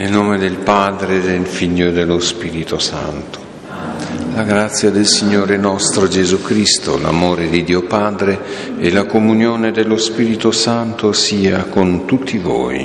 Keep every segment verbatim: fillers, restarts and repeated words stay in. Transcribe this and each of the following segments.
Nel nome del Padre, del Figlio e dello Spirito Santo. La grazia del Signore nostro Gesù Cristo, l'amore di Dio Padre e la comunione dello Spirito Santo sia con tutti voi.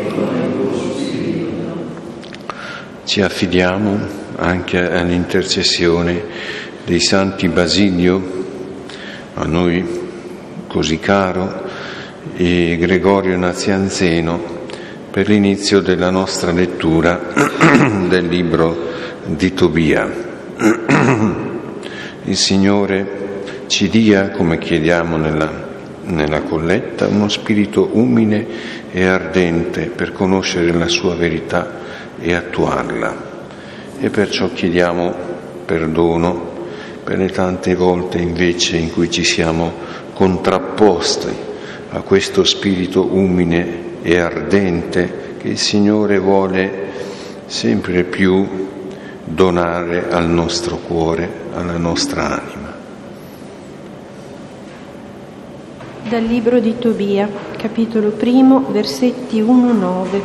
Ci affidiamo anche all'intercessione dei santi Basilio, a noi così caro, e Gregorio Nazianzeno, per l'inizio della nostra lettura del libro di Tobia. Il Signore ci dia, come chiediamo nella, nella colletta, uno spirito umile e ardente per conoscere la sua verità e attuarla. E perciò chiediamo perdono per le tante volte invece in cui ci siamo contrapposti a questo spirito umile e ardente che il Signore vuole sempre più donare al nostro cuore, alla nostra anima. Dal libro di Tobia, capitolo primo, versetti uno a nove.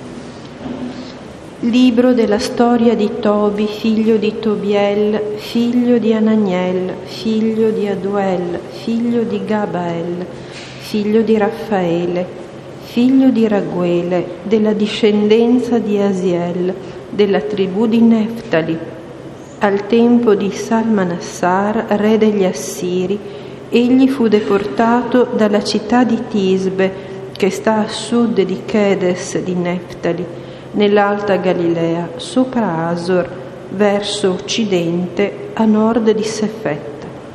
Libro della storia di Tobi, figlio di Tobiel, figlio di Ananiel, figlio di Aduel, figlio di Gabael, figlio di Raffaele, figlio di Raguele, della discendenza di Asiel, della tribù di Neftali. Al tempo di Salmanassar, re degli Assiri, egli fu deportato dalla città di Tisbe, che sta a sud di Kedes di Neftali, nell'Alta Galilea, sopra Asor, verso occidente, a nord di Sefet.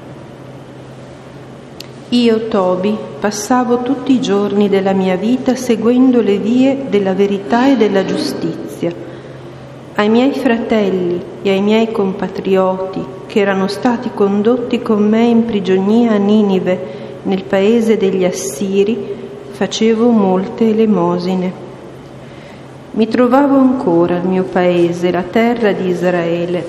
Io, Tobi, passavo tutti i giorni della mia vita seguendo le vie della verità e della giustizia. Ai miei fratelli e ai miei compatrioti, che erano stati condotti con me in prigionia a Ninive, nel paese degli Assiri, facevo molte elemosine. Mi trovavo ancora al mio paese, la terra di Israele,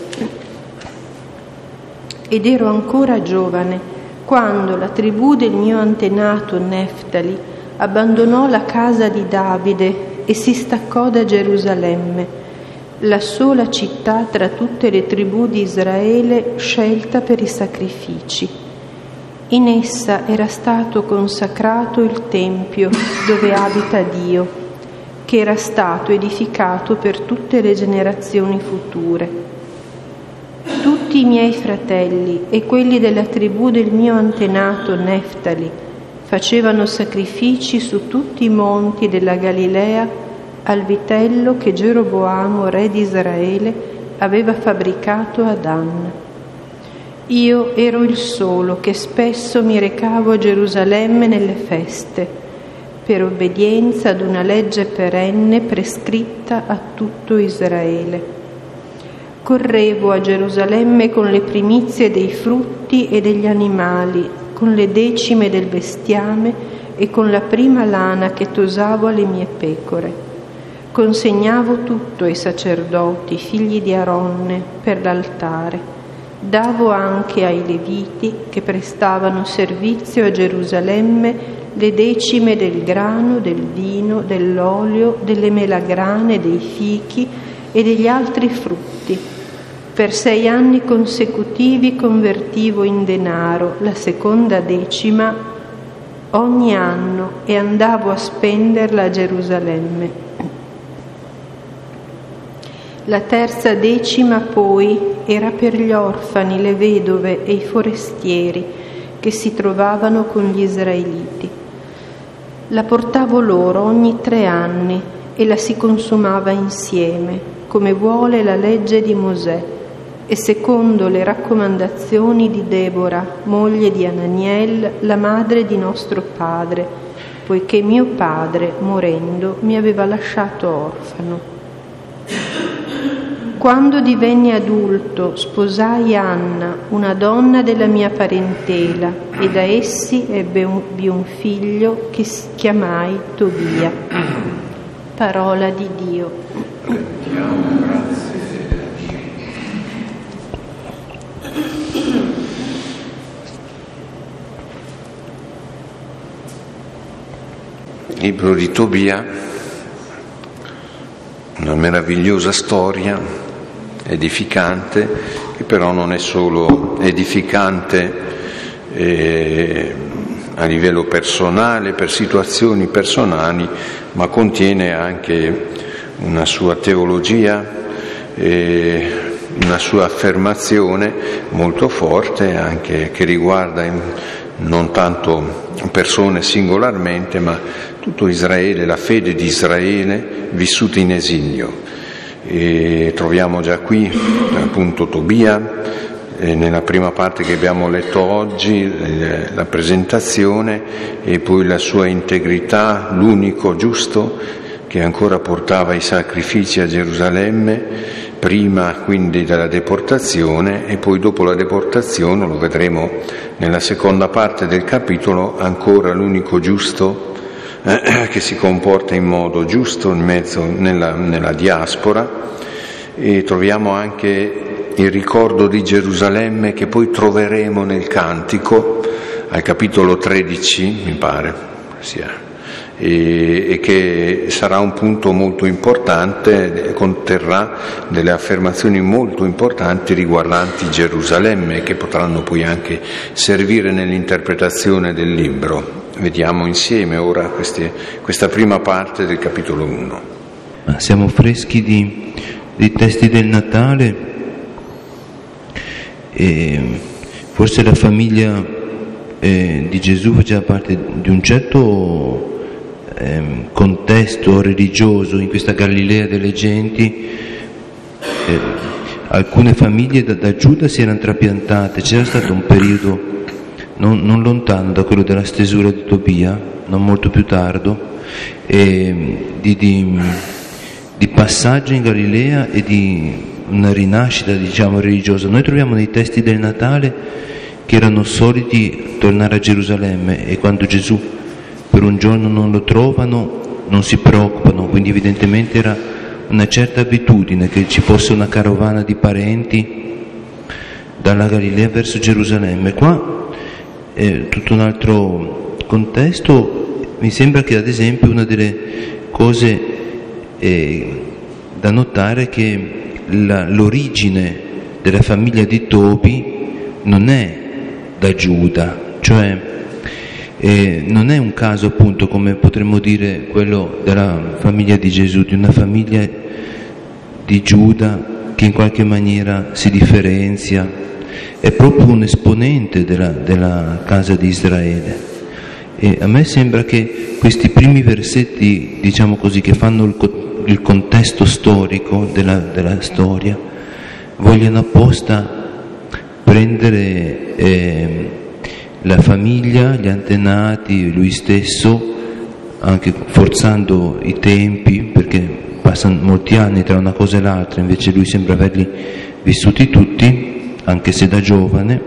ed ero ancora giovane quando la tribù del mio antenato Neftali abbandonò la casa di Davide e si staccò da Gerusalemme, la sola città tra tutte le tribù di Israele scelta per i sacrifici. In essa era stato consacrato il Tempio dove abita Dio, che era stato edificato per tutte le generazioni future. Tutti i miei fratelli e quelli della tribù del mio antenato Neftali facevano sacrifici su tutti i monti della Galilea al vitello che Geroboamo, re di Israele, aveva fabbricato a Dan. Io ero il solo che spesso mi recavo a Gerusalemme nelle feste, per obbedienza ad una legge perenne prescritta a tutto Israele. Correvo a Gerusalemme con le primizie dei frutti e degli animali, con le decime del bestiame e con la prima lana che tosavo alle mie pecore. Consegnavo tutto ai sacerdoti, figli di Aronne, per l'altare. Davo anche ai Leviti, che prestavano servizio a Gerusalemme, le decime del grano, del vino, dell'olio, delle melagrane, dei fichi e degli altri frutti. Per sei anni consecutivi convertivo in denaro la seconda decima ogni anno e andavo a spenderla a Gerusalemme. La terza decima poi era per gli orfani, le vedove e i forestieri che si trovavano con gli israeliti. La portavo loro ogni tre anni e la si consumava insieme, come vuole la legge di Mosè, e secondo le raccomandazioni di Debora, moglie di Ananiel, la madre di nostro padre, poiché mio padre, morendo, mi aveva lasciato orfano. Quando divenni adulto, sposai Anna, una donna della mia parentela, e da essi ebbi un figlio che chiamai Tobia. Parola di Dio. Libro di Tobia, una meravigliosa storia edificante, che però non è solo edificante eh, a livello personale, per situazioni personali, ma contiene anche una sua teologia, eh, una sua affermazione molto forte, anche che riguarda in, non tanto persone singolarmente, ma tutto Israele, la fede di Israele vissuta in esilio. E troviamo già qui appunto Tobia, eh, nella prima parte che abbiamo letto oggi, eh, la presentazione, e poi la sua integrità, l'unico giusto che ancora portava i sacrifici a Gerusalemme, prima quindi della deportazione, e poi dopo la deportazione, lo vedremo nella seconda parte del capitolo, ancora l'unico giusto eh, che si comporta in modo giusto in mezzo nella, nella diaspora. E troviamo anche il ricordo di Gerusalemme che poi troveremo nel Cantico, al capitolo tredici, mi pare, sia. E che sarà un punto molto importante, conterrà delle affermazioni molto importanti riguardanti Gerusalemme, che potranno poi anche servire nell'interpretazione del libro. Vediamo insieme ora queste, questa prima parte del capitolo uno. Siamo freschi di, di testi del Natale, e forse la famiglia eh, di Gesù faceva parte di un certo contesto religioso in questa Galilea delle genti. Eh, alcune famiglie da, da Giuda si erano trapiantate, c'era stato un periodo non, non lontano da quello della stesura di Tobia, non molto più tardo, eh, di, di, di passaggio in Galilea e di una rinascita, diciamo, religiosa. Noi troviamo nei testi del Natale che erano soliti tornare a Gerusalemme, e quando Gesù per un giorno non lo trovano, non si preoccupano, quindi evidentemente era una certa abitudine che ci fosse una carovana di parenti dalla Galilea verso Gerusalemme. Qua è tutto un altro contesto. Mi sembra che, ad esempio, una delle cose eh, da notare è che la, l'origine della famiglia di Tobi non è da Giuda, cioè E non è un caso, appunto, come potremmo dire quello della famiglia di Gesù, di una famiglia di Giuda che in qualche maniera si differenzia, è proprio un esponente della, della casa di Israele. E a me sembra che questi primi versetti, diciamo così, che fanno il, il contesto storico della, della storia, vogliano apposta prendere eh, la famiglia, gli antenati, lui stesso, anche forzando i tempi, perché passano molti anni tra una cosa e l'altra, invece lui sembra averli vissuti tutti, anche se da giovane,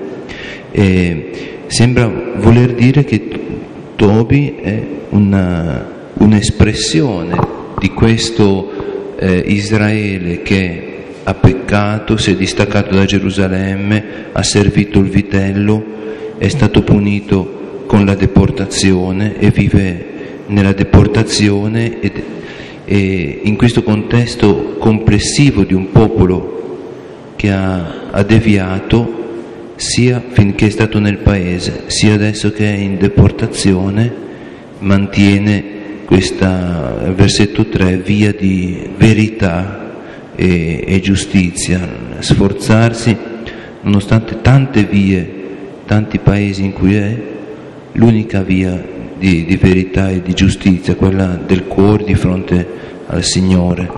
e sembra voler dire che Tobi è una, un'espressione di questo eh, Israele che ha peccato, si è distaccato da Gerusalemme, ha servito il vitello, è stato punito con la deportazione e vive nella deportazione, ed, e in questo contesto complessivo di un popolo che ha, ha deviato, sia finché è stato nel paese, sia adesso che è in deportazione, mantiene questa, versetto tre, via di verità e, e giustizia, sforzarsi, nonostante tante vie, tanti paesi in cui è, l'unica via di, di verità e di giustizia, quella del cuore di fronte al Signore.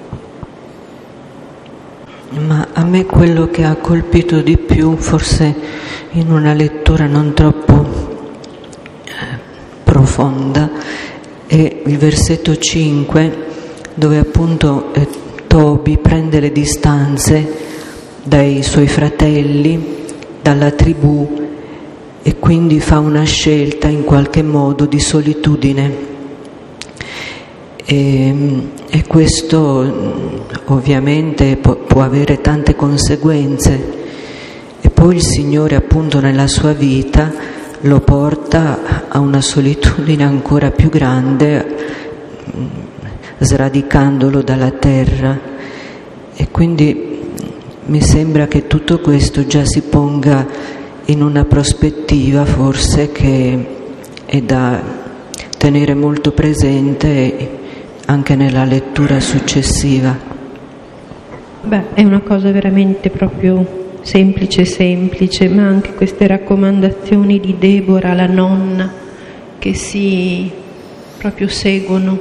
Ma a me quello che ha colpito di più, forse in una lettura non troppo eh, profonda, è il versetto cinque, dove appunto eh, Tobi prende le distanze dai suoi fratelli, dalla tribù, e quindi fa una scelta in qualche modo di solitudine. E, e questo ovviamente può, può avere tante conseguenze, e poi il Signore, appunto, nella sua vita lo porta a una solitudine ancora più grande, sradicandolo dalla terra. E quindi mi sembra che tutto questo già si ponga in una prospettiva forse che è da tenere molto presente anche nella lettura successiva. Beh, è una cosa veramente proprio semplice semplice, ma anche queste raccomandazioni di Deborah, la nonna, che si proprio seguono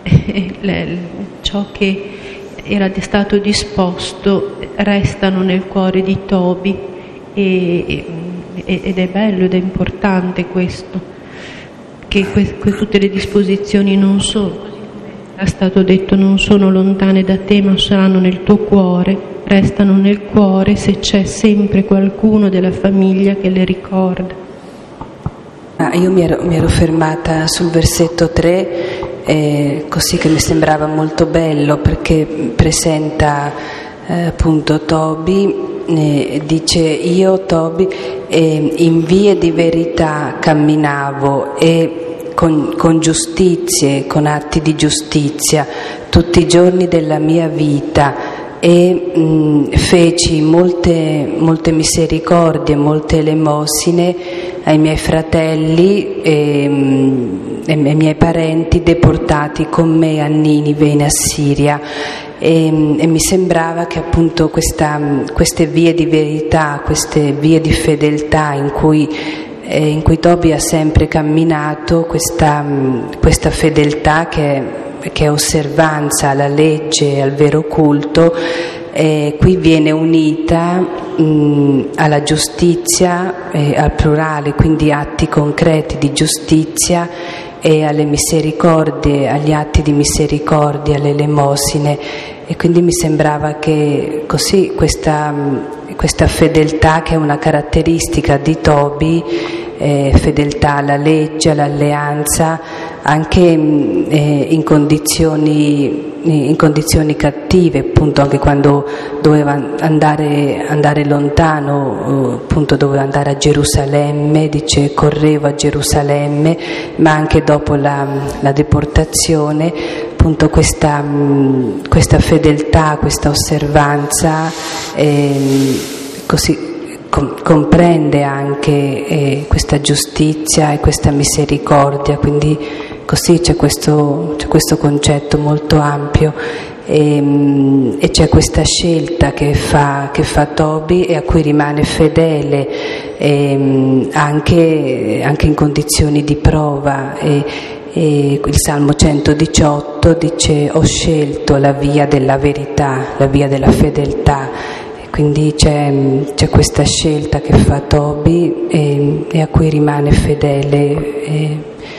ciò che era stato disposto, restano nel cuore di Tobi, e, ed è bello ed è importante questo, che que, que, tutte le disposizioni non sono, è stato detto, non sono lontane da te, ma saranno nel tuo cuore, restano nel cuore se c'è sempre qualcuno della famiglia che le ricorda. Ah, io mi ero, mi ero fermata sul versetto tre, eh, così, che mi sembrava molto bello, perché presenta eh, appunto Tobi, eh, dice: io Tobi eh, in vie di verità camminavo e Con, con giustizie, con atti di giustizia tutti i giorni della mia vita, e mh, feci molte, molte misericordie, molte elemosine ai miei fratelli e, mh, e ai miei parenti deportati con me a Ninive in Assiria. E, e mi sembrava che appunto questa, queste vie di verità, queste vie di fedeltà in cui in cui Tobi ha sempre camminato, questa, questa fedeltà che, che è osservanza alla legge, al vero culto, eh, qui viene unita mh, alla giustizia, eh, al plurale, quindi atti concreti di giustizia, e alle misericordie, agli atti di misericordia, alle elemosine. E quindi mi sembrava che così questa, questa fedeltà, che è una caratteristica di Tobi, eh, fedeltà alla legge, all'alleanza, anche eh, in condizioni in condizioni cattive, appunto, anche quando doveva andare, andare lontano, appunto doveva andare a Gerusalemme, dice correvo a Gerusalemme, ma anche dopo la, la deportazione, appunto questa, questa fedeltà, questa osservanza, eh, così com- comprende anche eh, questa giustizia e questa misericordia, quindi così c'è questo, c'è questo concetto molto ampio, e, e c'è questa scelta che fa, che fa Tobi e a cui rimane fedele, e, anche, anche in condizioni di prova. E, e il Salmo centodiciotto dice: ho scelto la via della verità, la via della fedeltà. E quindi c'è, c'è questa scelta che fa Tobi e, e a cui rimane fedele. E,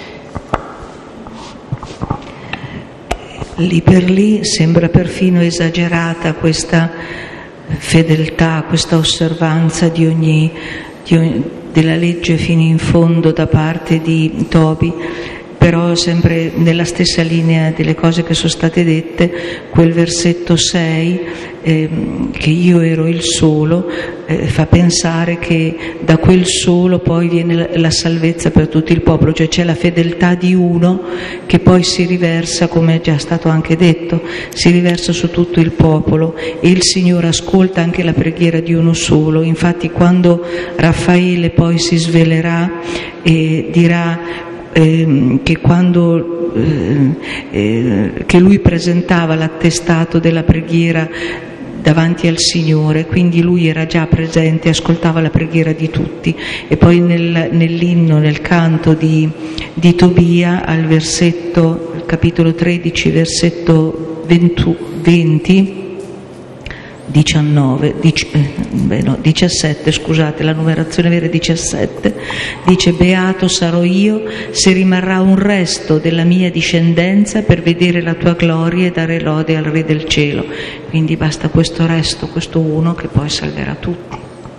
Lì per lì sembra perfino esagerata questa fedeltà, questa osservanza di ogni, di ogni, della legge fino in fondo da parte di Tobi, però sempre nella stessa linea delle cose che sono state dette, quel versetto sei, eh, che io ero il solo, eh, fa pensare che da quel solo poi viene la, la salvezza per tutto il popolo, cioè c'è la fedeltà di uno che poi si riversa, come è già stato anche detto, si riversa su tutto il popolo, e il Signore ascolta anche la preghiera di uno solo. Infatti quando Raffaele poi si svelerà e dirà Eh, che quando eh, eh, che lui presentava l'attestato della preghiera davanti al Signore, quindi lui era già presente, ascoltava la preghiera di tutti. E poi nel, nell'inno, nel canto di, di Tobia, al versetto, al capitolo tredici, versetto venti, diciannove, dic, beh no, diciassette, scusate, la numerazione vera è diciassette, dice: beato sarò io se rimarrà un resto della mia discendenza per vedere la tua gloria e dare lode al Re del cielo. Quindi basta questo resto, questo uno, che poi salverà tutti.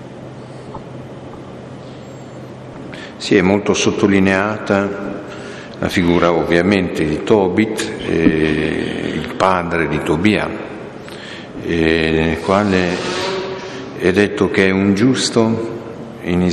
Sì, è molto sottolineata la figura ovviamente di Tobit, eh, il padre di Tobia, nel quale è detto che è un giusto in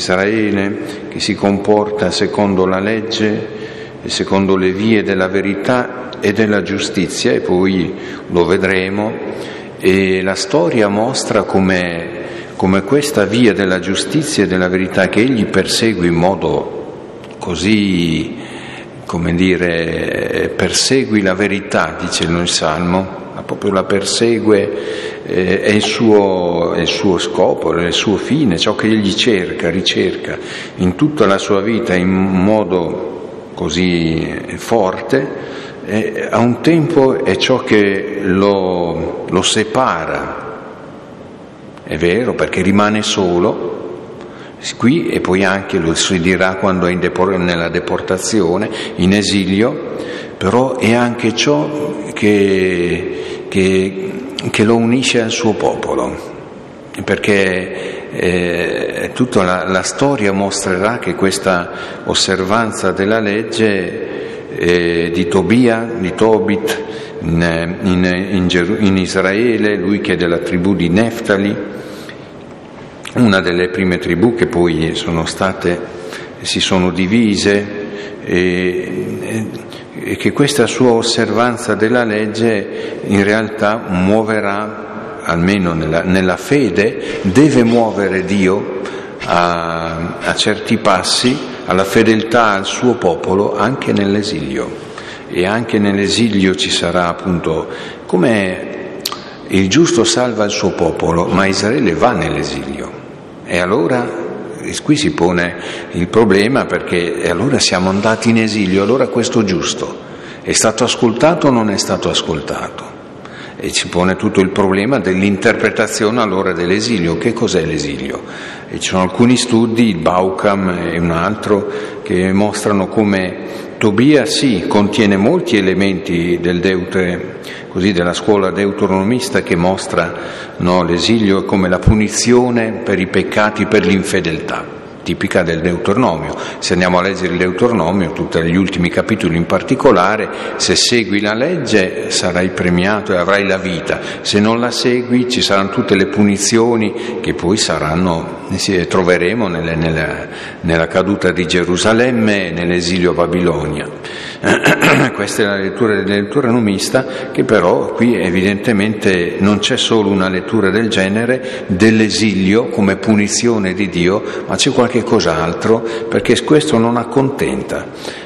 Israele che si comporta secondo la legge e secondo le vie della verità e della giustizia, e poi lo vedremo, e la storia mostra come, come questa via della giustizia e della verità che egli persegue in modo così, come dire, persegui la verità, dice il Salmo, proprio la persegue, eh, è, il suo, è il suo scopo, è il suo fine, ciò che egli cerca, ricerca in tutta la sua vita in modo così forte, eh, a un tempo è ciò che lo, lo separa, è vero, perché rimane solo qui, e poi anche lo si dirà quando è in depor- nella deportazione, in esilio, però è anche ciò che, che, che lo unisce al suo popolo, perché eh, tutta la, la storia mostrerà che questa osservanza della legge eh, di Tobia, di Tobit in, in, in, Geru- in Israele, lui che è della tribù di Neftali, una delle prime tribù che poi sono state, si sono divise, e, e che questa sua osservanza della legge in realtà muoverà, almeno nella, nella fede, deve muovere Dio a, a certi passi, alla fedeltà al suo popolo anche nell'esilio. E anche nell'esilio ci sarà appunto, come il giusto salva il suo popolo, ma Israele va nell'esilio. E allora qui si pone il problema, perché allora siamo andati in esilio, allora questo giusto è stato ascoltato o non è stato ascoltato? E ci pone tutto il problema dell'interpretazione allora dell'esilio. Che cos'è l'esilio? E ci sono alcuni studi, il Baucam e un altro, che mostrano come Tobia sì, contiene molti elementi del Deutere, così della scuola deuteronomista, che mostra, no, l'esilio come la punizione per i peccati, per l'infedeltà, tipica del Deuteronomio. Se andiamo a leggere il Deuteronomio, tutti gli ultimi capitoli in particolare, se segui la legge sarai premiato e avrai la vita, se non la segui ci saranno tutte le punizioni che poi saranno, troveremo nelle, nella, nella caduta di Gerusalemme e nell'esilio a Babilonia. Questa è la lettura del deuteronomista, che però qui evidentemente non c'è solo una lettura del genere dell'esilio come punizione di Dio, ma c'è qualche cos'altro, perché questo non accontenta,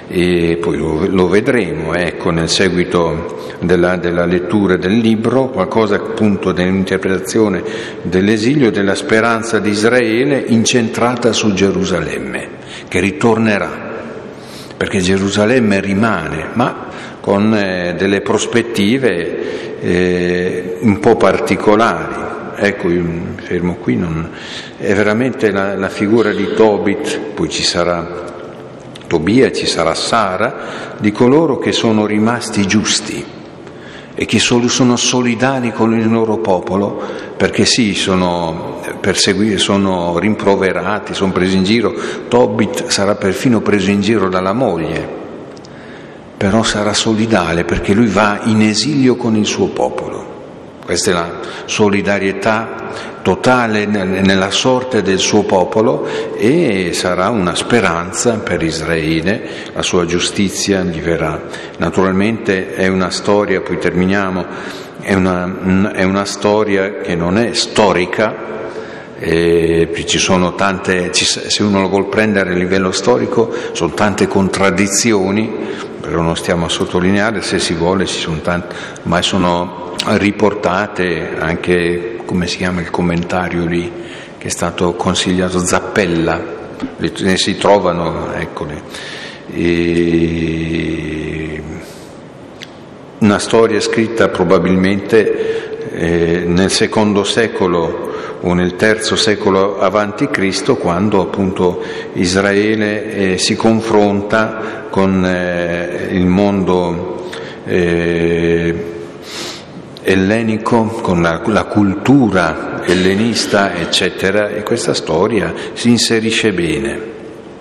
e poi lo, lo vedremo, ecco, nel seguito della, della lettura del libro, qualcosa appunto dell'interpretazione dell'esilio, della speranza di Israele incentrata su Gerusalemme, che ritornerà, perché Gerusalemme rimane, ma con eh, delle prospettive eh, un po' particolari. Ecco, io mi fermo qui, non... è veramente la, la figura di Tobit, poi ci sarà Tobia, ci sarà Sara, di coloro che sono rimasti giusti e che solo sono solidali con il loro popolo, perché sì, sono perseguiti, sono rimproverati, sono presi in giro. Tobit sarà perfino preso in giro dalla moglie, però sarà solidale perché lui va in esilio con il suo popolo. Questa è la solidarietà totale nella sorte del suo popolo, e sarà una speranza per Israele, la sua giustizia gli verrà. Naturalmente è una storia, poi terminiamo, è una, è una storia che non è storica, e ci sono tante, se uno lo vuol prendere a livello storico, sono tante contraddizioni, però non stiamo a sottolineare, se si vuole ci sono tante, ma sono riportate anche, come si chiama il commentario lì che è stato consigliato, Zappella, ne si trovano, eccole. E una storia scritta probabilmente eh, nel secondo secolo o nel terzo secolo avanti Cristo, quando appunto Israele eh, si confronta con eh, il mondo eh, ellenico, con la, la cultura ellenista, eccetera, e questa storia si inserisce bene.